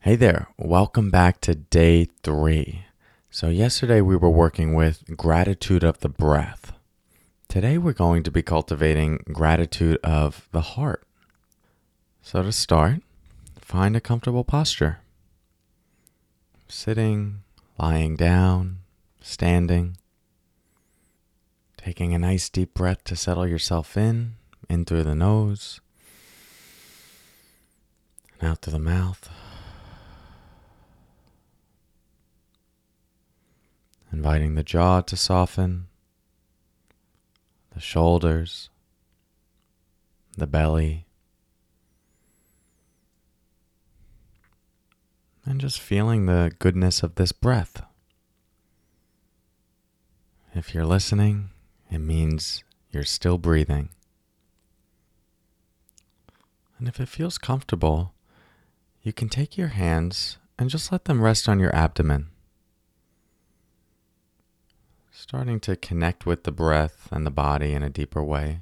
Hey there, welcome back to day 3. So, yesterday we were working with gratitude of the breath. Today we're going to be cultivating gratitude of the heart. So, to start, find a comfortable posture. Sitting, lying down, standing. Taking a nice deep breath to settle yourself in through the nose, and out through the mouth. Inviting the jaw to soften, the shoulders, the belly, and just feeling the goodness of this breath. If you're listening, it means you're still breathing. And if it feels comfortable, you can take your hands and just let them rest on your abdomen. Starting to connect with the breath and the body in a deeper way.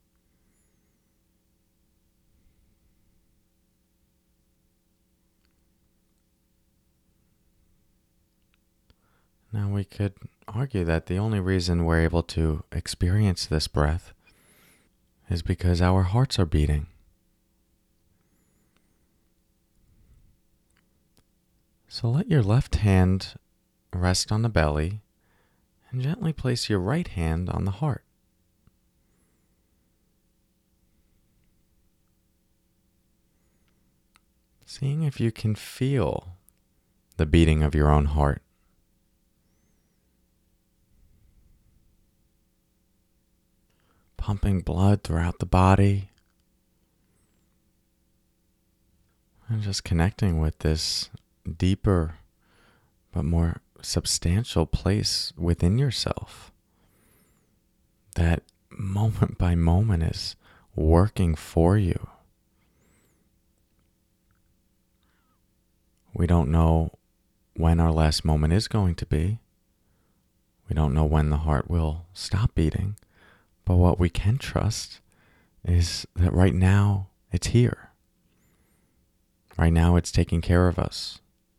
Now we could argue that the only reason we're able to experience this breath is because our hearts are beating. So let your left hand rest on the belly and gently place your right hand on the heart. Seeing if you can feel the beating of your own heart. Pumping blood throughout the body. And just connecting with this deeper but more substantial place within yourself that moment by moment is working for you. We don't know when our last moment is going to be. We don't know when the heart will stop beating. But what we can trust is that right now it's here. Right now it's taking care of us.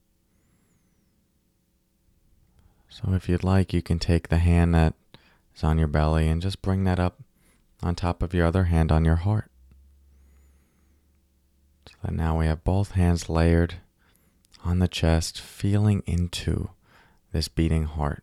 So if you'd like, you can take the hand that is on your belly and just bring that up on top of your other hand on your heart. So that now we have both hands layered on the chest, feeling into this beating heart.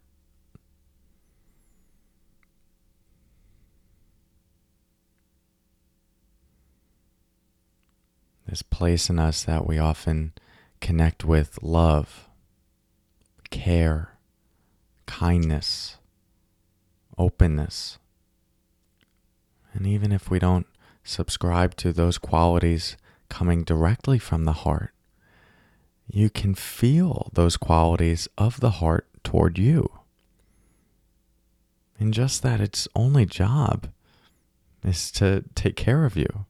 This place in us that we often connect with love, care, kindness, openness. And even if we don't subscribe to those qualities coming directly from the heart, you can feel those qualities of the heart toward you. And just that its only job is to take care of you.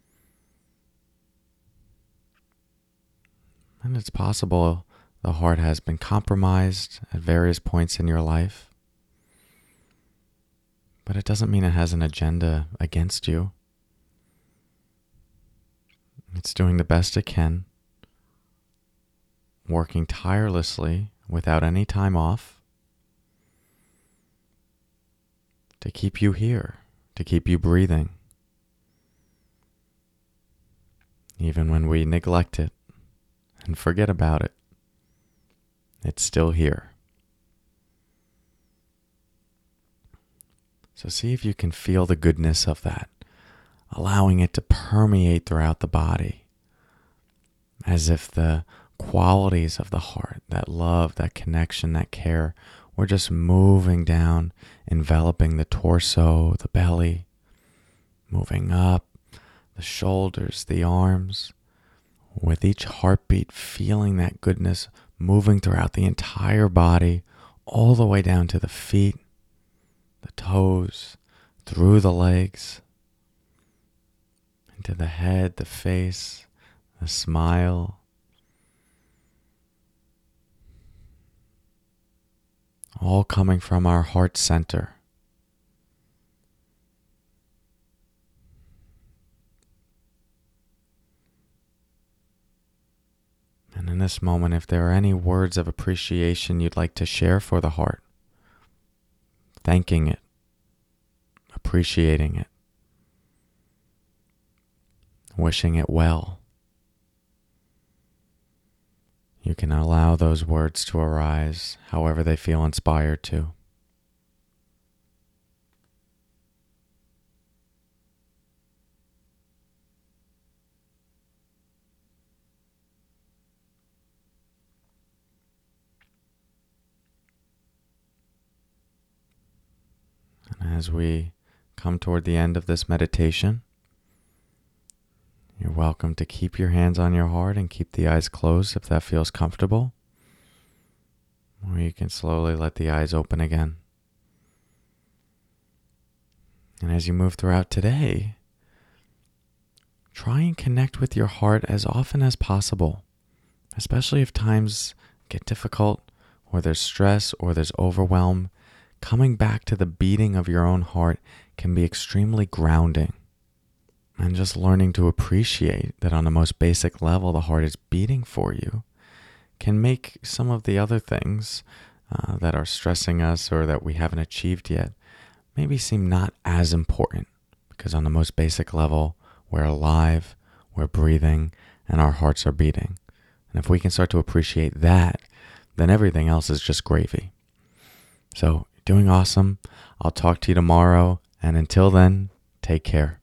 And it's possible the heart has been compromised at various points in your life. But it doesn't mean it has an agenda against you. It's doing the best it can, working tirelessly without any time off to keep you here, to keep you breathing. Even when we neglect it and forget about it, it's still here. So see if you can feel the goodness of that, allowing it to permeate throughout the body, as if the qualities of the heart, that love, that connection, that care, were just moving down, enveloping the torso, the belly, moving up, the shoulders, the arms. With each heartbeat, feeling that goodness moving throughout the entire body, all the way down to the feet, the toes, through the legs, into the head, the face, the smile. All coming from our heart center. And in this moment, if there are any words of appreciation you'd like to share for the heart, thanking it, appreciating it, wishing it well, you can allow those words to arise however they feel inspired to. And as we come toward the end of this meditation, you're welcome to keep your hands on your heart and keep the eyes closed if that feels comfortable. Or you can slowly let the eyes open again. And as you move throughout today, try and connect with your heart as often as possible, especially if times get difficult or there's stress or there's overwhelm. Coming back to the beating of your own heart can be extremely grounding. And just learning to appreciate that on the most basic level, the heart is beating for you can make some of the other things that are stressing us or that we haven't achieved yet maybe seem not as important, because on the most basic level, we're alive, we're breathing, and our hearts are beating. And if we can start to appreciate that, then everything else is just gravy. So, doing awesome. I'll talk to you tomorrow, and until then, take care.